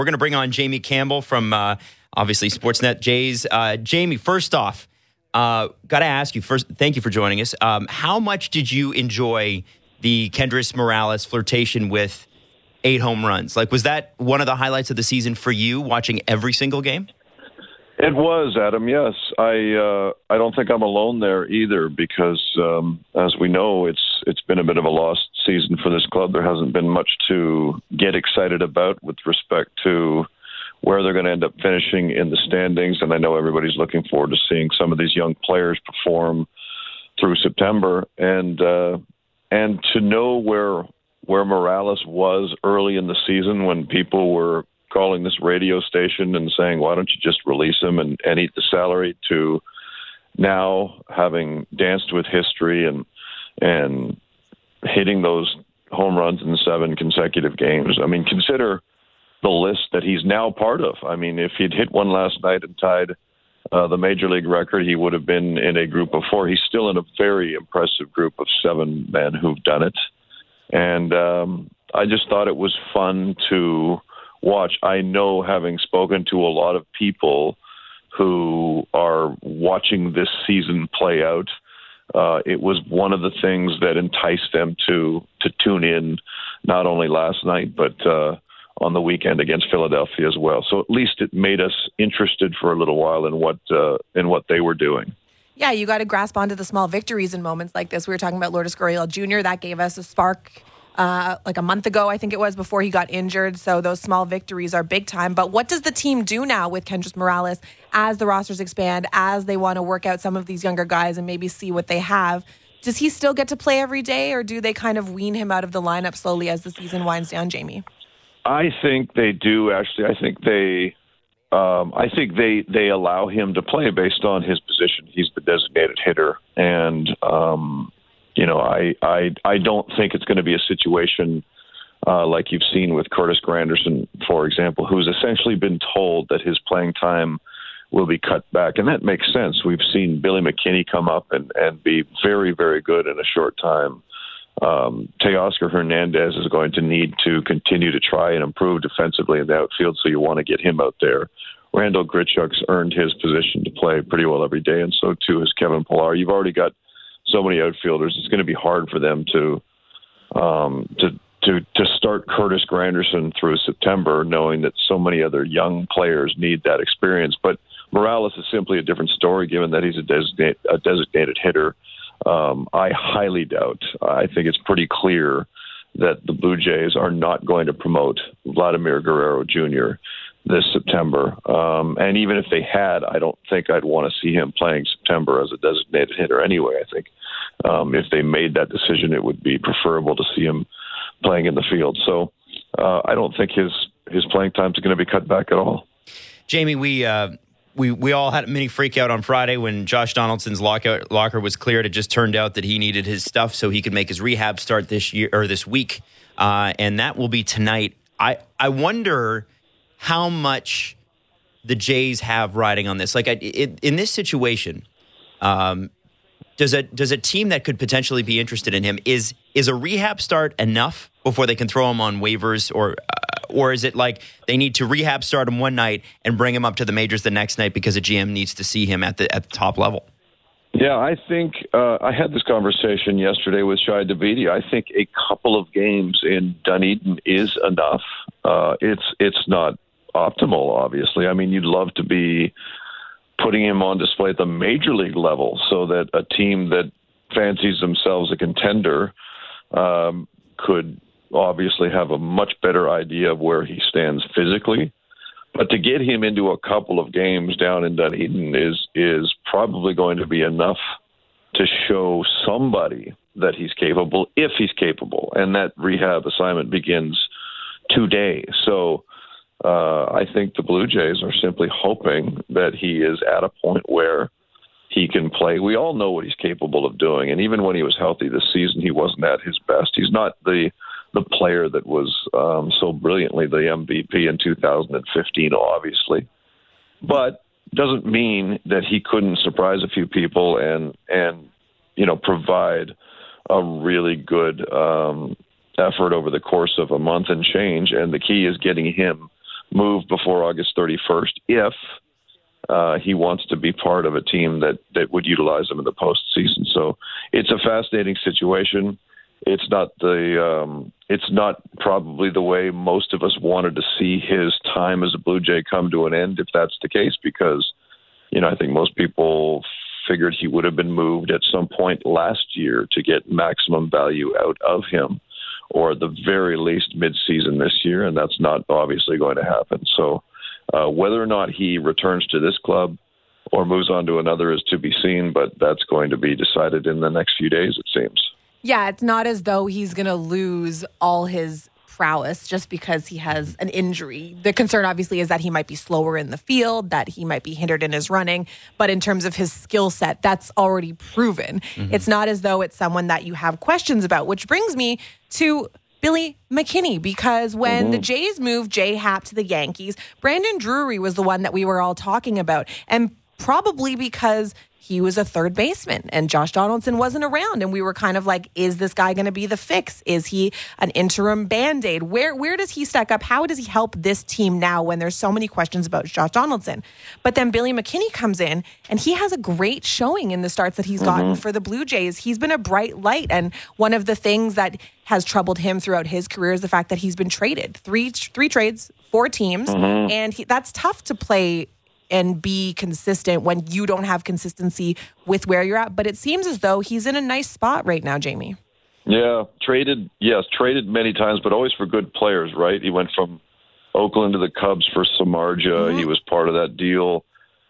We're going to bring on Jamie Campbell from, obviously, Sportsnet Jays. Jamie, first off, got to ask you first, thank you for joining us. How much did you enjoy the Kendrys Morales flirtation with 8 home runs? Like, was that one of the highlights of the season for you, watching every single game? It was, Adam, yes. I don't think I'm alone there either because, as we know, it's been a bit of a lost season for this club. There hasn't been much to get excited about with respect to where they're going to end up finishing in the standings, and I know everybody's looking forward to seeing some of these young players perform through September. And to know where Morales was early in the season when people were calling this radio station and saying, why don't you just release him and eat the salary, to now having danced with history and hitting those home runs in 7 consecutive games. I mean, consider the list that he's now part of. I mean, if he'd hit one last night and tied the Major League record, he would have been in a group of 4. He's still in a very impressive group of 7 men who've done it. And I just thought it was fun to watch. I know, having spoken to a lot of people who are watching this season play out, it was one of the things that enticed them to tune in, not only last night, but on the weekend against Philadelphia as well. So at least it made us interested for a little while in what they were doing. Yeah, you got to grasp onto the small victories in moments like this. We were talking about Lourdes Gurriel Jr. That gave us a spark like a month ago, I think it was, before he got injured. So those small victories are big time. But what does the team do now with Kendrys Morales as the rosters expand, as they want to work out some of these younger guys and maybe see what they have? Does he still get to play every day, or do they kind of wean him out of the lineup slowly as the season winds down, Jamie? I think they do, actually. I think they allow him to play based on his position. He's the designated hitter, and I don't think it's going to be a situation like you've seen with Curtis Granderson, for example, who's essentially been told that his playing time will be cut back, and that makes sense. We've seen Billy McKinney come up and be very, very good in a short time. Teoscar Hernandez is going to need to continue to try and improve defensively in the outfield, so you want to get him out there. Randall Grichuk's earned his position to play pretty well every day, and so too has Kevin Pillar. You've already got so many outfielders. It's going to be hard for them to start Curtis Granderson through September, knowing that so many other young players need that experience. But Morales is simply a different story, given that he's a designated hitter. I highly doubt. I think it's pretty clear that the Blue Jays are not going to promote Vladimir Guerrero Jr. this September. And even if they had, I don't think I'd want to see him playing September as a designated hitter anyway. I think if they made that decision, it would be preferable to see him playing in the field. So I don't think his playing time is going to be cut back at all. Jamie, we all had a mini freak out on Friday when Josh Donaldson's locker was cleared. It just turned out that he needed his stuff so he could make his rehab start this week, and that will be tonight. I wonder how much the Jays have riding on this. Like in this situation, does a team that could potentially be interested in him, is a rehab start enough before they can throw him on waivers, or is it like they need to rehab start him one night and bring him up to the majors the next night because a GM needs to see him at the top level? Yeah, I think I had this conversation yesterday with Shai Davidi. I think a couple of games in Dunedin is enough. It's not optimal, obviously. I mean, you'd love to be putting him on display at the major league level so that a team that fancies themselves a contender could obviously have a much better idea of where he stands physically. But to get him into a couple of games down in Dunedin is probably going to be enough to show somebody that he's capable, if he's capable. And that rehab assignment begins today. So I think the Blue Jays are simply hoping that he is at a point where he can play. We all know what he's capable of doing. And even when he was healthy this season, he wasn't at his best. He's not the player that was so brilliantly the MVP in 2015, obviously. But doesn't mean that he couldn't surprise a few people and provide a really good effort over the course of a month and change. And the key is getting him move before August 31st if he wants to be part of a team that would utilize him in the postseason. So it's a fascinating situation. It's not probably the way most of us wanted to see his time as a Blue Jay come to an end, if that's the case, because, I think most people figured he would have been moved at some point last year to get maximum value out of him, or at the very least mid-season this year, and that's not obviously going to happen. So whether or not he returns to this club or moves on to another is to be seen, but that's going to be decided in the next few days, it seems. Yeah, it's not as though he's going to lose all his prowess just because he has an injury. The concern, obviously, is that he might be slower in the field, that he might be hindered in his running. But in terms of his skill set, that's already proven. Mm-hmm. It's not as though it's someone that you have questions about, which brings me to Billy McKinney, because when the Jays moved Jay Happ to the Yankees, Brandon Drury was the one that we were all talking about. And probably because he was a third baseman and Josh Donaldson wasn't around. And we were kind of like, is this guy going to be the fix? Is he an interim Band-Aid? Where does he stack up? How does he help this team now when there's so many questions about Josh Donaldson? But then Billy McKinney comes in and he has a great showing in the starts that he's gotten for the Blue Jays. He's been a bright light. And one of the things that has troubled him throughout his career is the fact that he's been traded. Three trades, 4 teams. And that's tough to play and be consistent when you don't have consistency with where you're at. But it seems as though he's in a nice spot right now, Jamie. Yeah, traded many times, but always for good players, right? He went from Oakland to the Cubs for Samardzija. He was part of that deal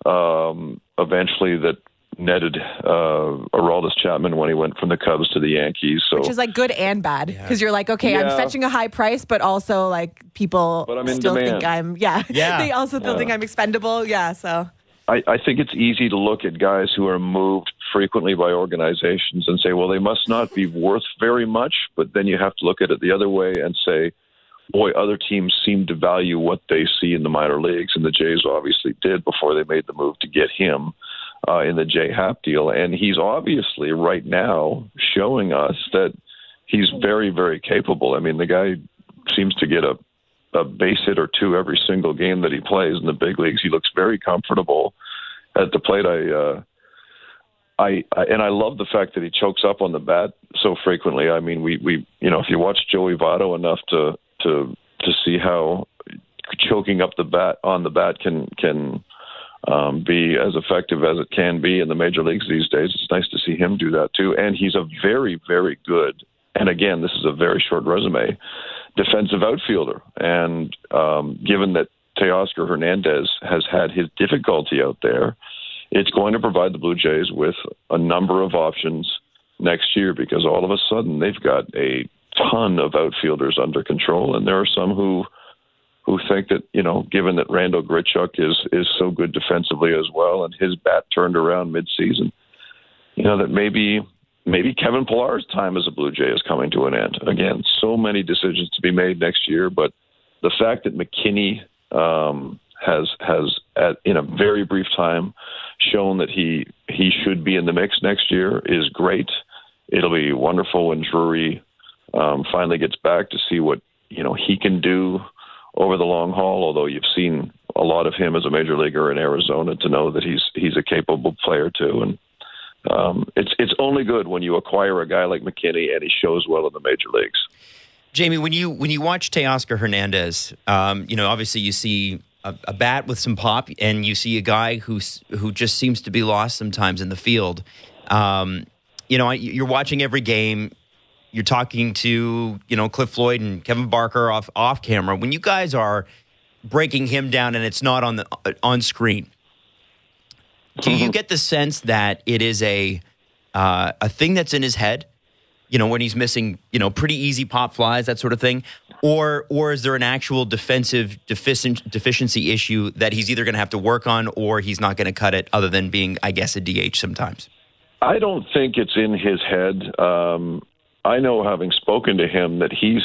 eventually that netted Aroldis Chapman when he went from the Cubs to the Yankees. So, which is like good and bad, because you're like, okay, I'm fetching a high price, but also like people still think I'm they also still think I'm expendable. Yeah, so I think it's easy to look at guys who are moved frequently by organizations and say, well, they must not be worth very much. But then you have to look at it the other way and say, boy, other teams seem to value what they see in the minor leagues, and the Jays obviously did before they made the move to get him in the Jay Happ deal. And he's obviously right now showing us that he's very, very capable. I mean, the guy seems to get a base hit or two every single game that he plays in the big leagues. He looks very comfortable at the plate. I love the fact that he chokes up on the bat so frequently. I mean, we if you watch Joey Votto enough to see how choking up the bat on the bat can be as effective as it can be in the major leagues these days. It's nice to see him do that too. And he's a very, very good, and again, this is a very short resume, defensive outfielder. And given that Teoscar Hernandez has had his difficulty out there, it's going to provide the Blue Jays with a number of options next year, because all of a sudden they've got a ton of outfielders under control. And there are some who think that, given that Randall Grichuk is so good defensively as well, and his bat turned around midseason, that maybe Kevin Pillar's time as a Blue Jay is coming to an end. Again, so many decisions to be made next year, but the fact that McKinney has in a very brief time shown that he should be in the mix next year is great. It'll be wonderful when Drury finally gets back to see what he can do over the long haul, although you've seen a lot of him as a major leaguer in Arizona to know that he's a capable player too. And it's only good when you acquire a guy like McKinney and he shows well in the major leagues. Jamie, when you watch Teoscar Hernandez, obviously you see a bat with some pop, and you see a guy who just seems to be lost sometimes in the field. You're watching every game. You're talking to, Cliff Floyd and Kevin Barker off camera. When you guys are breaking him down and it's not on screen, do you get the sense that it is a thing that's in his head? When he's missing, pretty easy pop flies, that sort of thing, or is there an actual defensive deficiency issue that he's either going to have to work on or he's not going to cut it, other than being, I guess, a DH sometimes? I don't think it's in his head. I know, having spoken to him, that he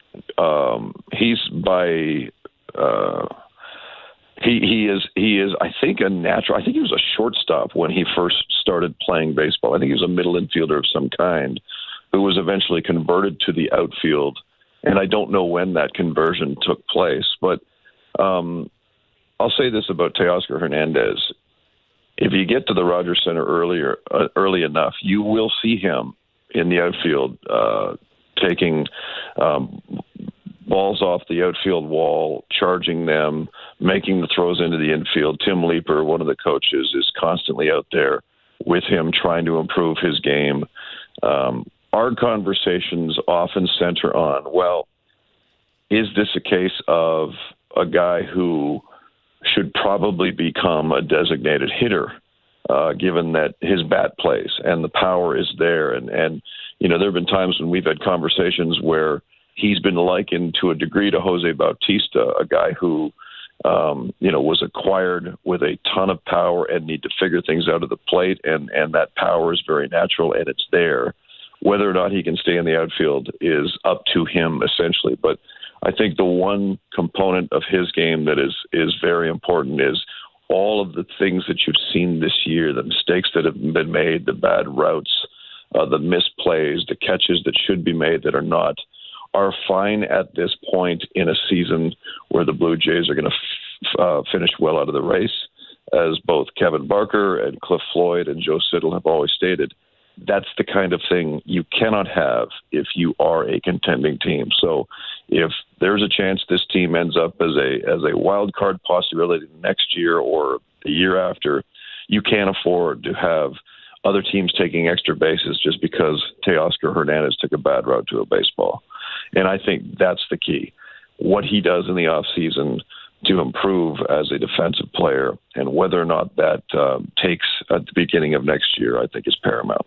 is I think a natural. I think he was a shortstop when he first started playing baseball. I think he was a middle infielder of some kind who was eventually converted to the outfield, and I don't know when that conversion took place, but I'll say this about Teoscar Hernandez. If you get to the Rogers Center early enough, you will see him in the outfield taking balls off the outfield wall, charging them, making the throws into the infield. Tim Leeper, one of the coaches, is constantly out there with him trying to improve his game. Our conversations often center on, well, is this a case of a guy who should probably become a designated hitter, given that his bat plays and the power is there? And there have been times when we've had conversations where he's been likened to a degree to Jose Bautista, a guy who, was acquired with a ton of power and need to figure things out at the plate, and that power is very natural and it's there. Whether or not he can stay in the outfield is up to him, essentially. But I think the one component of his game that is very important is all of the things that you've seen this year, the mistakes that have been made, the bad routes, the misplays, the catches that should be made that are not, are fine at this point in a season where the Blue Jays are going to finish well out of the race. As both Kevin Barker and Cliff Floyd and Joe Siddall have always stated, that's the kind of thing you cannot have if you are a contending team. So if there's a chance this team ends up as a wild card possibility next year or the year after, you can't afford to have other teams taking extra bases just because Teoscar Hernandez took a bad route to a baseball. And I think that's the key. What he does in the offseason to improve as a defensive player, and whether or not that takes at the beginning of next year, I think is paramount.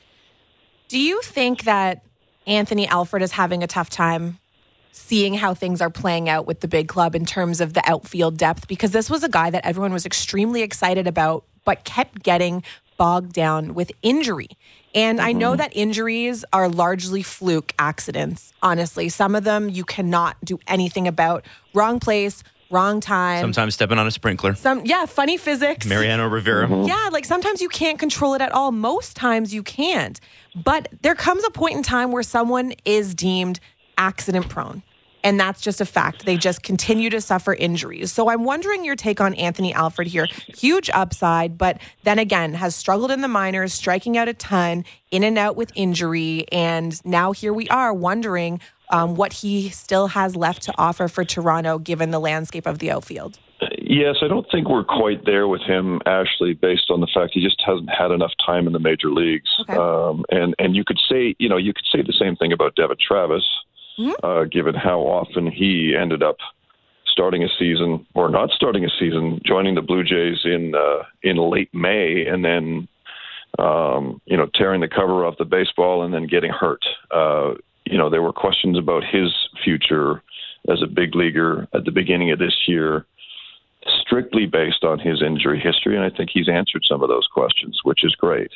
Do you think that Anthony Alford is having a tough time seeing how things are playing out with the big club in terms of the outfield depth? Because this was a guy that everyone was extremely excited about, but kept getting bogged down with injury. And I know that injuries are largely fluke accidents, honestly. Some of them you cannot do anything about. Wrong place, wrong time. Sometimes stepping on a sprinkler. Funny physics. Mariano Rivera. Yeah, sometimes you can't control it at all. Most times you can't. But there comes a point in time where someone is deemed accident prone. And that's just a fact. They just continue to suffer injuries. So I'm wondering your take on Anthony Alford here. Huge upside, but then again, has struggled in the minors, striking out a ton, in and out with injury. And now here we are wondering what he still has left to offer for Toronto, given the landscape of the outfield. Yes, I don't think we're quite there with him, Ashley, based on the fact he just hasn't had enough time in the major leagues. Okay. And you could say, the same thing about Devin Travis. Given how often he ended up starting a season or not starting a season, joining the Blue Jays in late May, and then tearing the cover off the baseball and then getting hurt. There were questions about his future as a big leaguer at the beginning of this year, strictly based on his injury history, and I think he's answered some of those questions, which is great.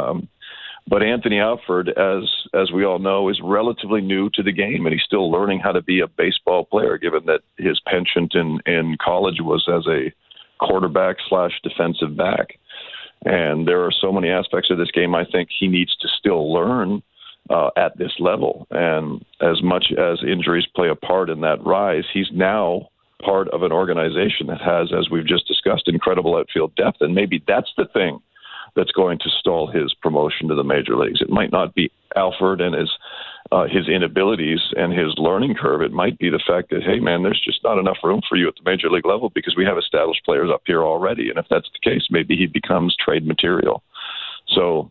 But Anthony Alford, as we all know, is relatively new to the game, and he's still learning how to be a baseball player, given that his penchant in college was as a quarterback/defensive back. And there are so many aspects of this game I think he needs to still learn at this level. And as much as injuries play a part in that rise, he's now part of an organization that has, as we've just discussed, incredible outfield depth. And maybe that's the thing that's going to stall his promotion to the major leagues. It might not be Alford and his inabilities and his learning curve. It might be the fact that, hey, man, there's just not enough room for you at the major league level because we have established players up here already. And if that's the case, maybe he becomes trade material. So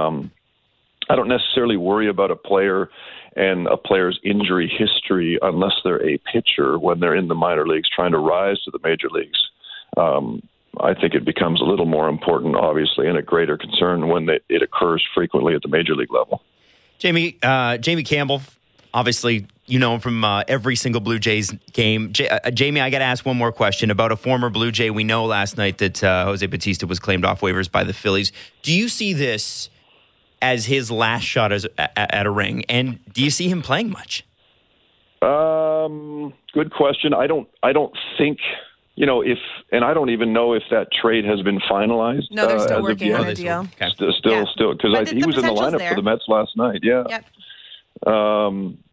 I don't necessarily worry about a player and a player's injury history unless they're a pitcher when they're in the minor leagues trying to rise to the major leagues. I think it becomes a little more important, obviously, and a greater concern when it occurs frequently at the major league level. Jamie Campbell, obviously, you know him from every single Blue Jays game. Jamie, I got to ask one more question about a former Blue Jay. We know last night that Jose Bautista was claimed off waivers by the Phillies. Do you see this as his last shot at a ring, and do you see him playing much? Good question. I don't think. And I don't even know if that trade has been finalized. No, they're still working on a deal. Okay. Still, because he was in the lineup for the Mets last night. Yeah. Yep.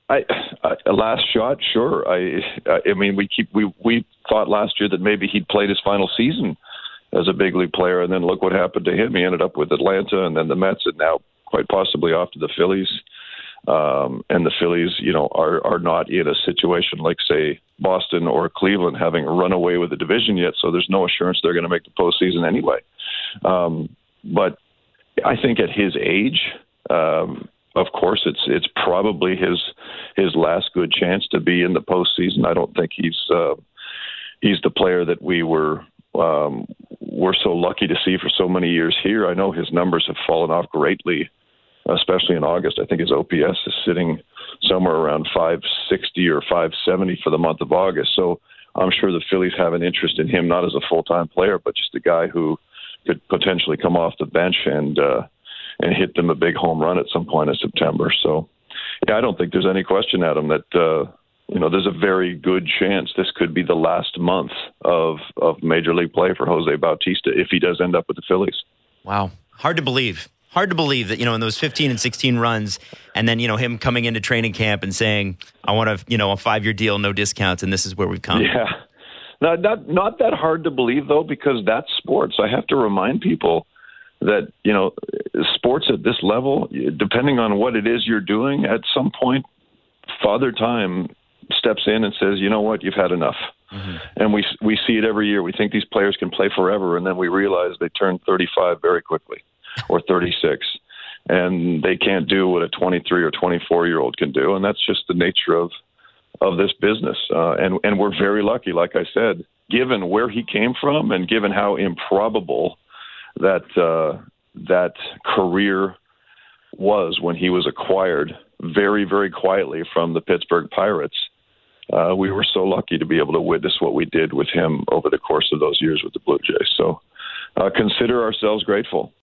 A last shot, sure. I mean, we thought last year that maybe he'd played his final season as a big league player, and then look what happened to him. He ended up with Atlanta and then the Mets, and now quite possibly off to the Phillies. And the Phillies, are not in a situation like, say, Boston or Cleveland, having run away with the division yet. So there's no assurance they're going to make the postseason anyway. But I think at his age, of course, it's probably his last good chance to be in the postseason. I don't think he's the player that we're so lucky to see for so many years here. I know his numbers have fallen off greatly, especially in August. I think his OPS is sitting somewhere around 560 or 570 for the month of August. So I'm sure the Phillies have an interest in him, not as a full-time player, but just a guy who could potentially come off the bench and hit them a big home run at some point in September. So, yeah, I don't think there's any question, Adam, that there's a very good chance this could be the last month of Major League play for Jose Bautista if he does end up with the Phillies. Wow. Hard to believe that, in those 15 and 16 runs, and then, him coming into training camp and saying, I want a 5-year deal, no discounts, and this is where we've come. Yeah. Not that hard to believe, though, because that's sports. I have to remind people that, sports at this level, depending on what it is you're doing, at some point, Father Time steps in and says, you know what, you've had enough. Mm-hmm. And we see it every year. We think these players can play forever, and then we realize they turn 35 very quickly, or 36, and they can't do what a 23 or 24-year-old can do, and that's just the nature of this business. And we're very lucky, like I said, given where he came from and given how improbable that career was when he was acquired very, very quietly from the Pittsburgh Pirates. We were so lucky to be able to witness what we did with him over the course of those years with the Blue Jays. So consider ourselves grateful.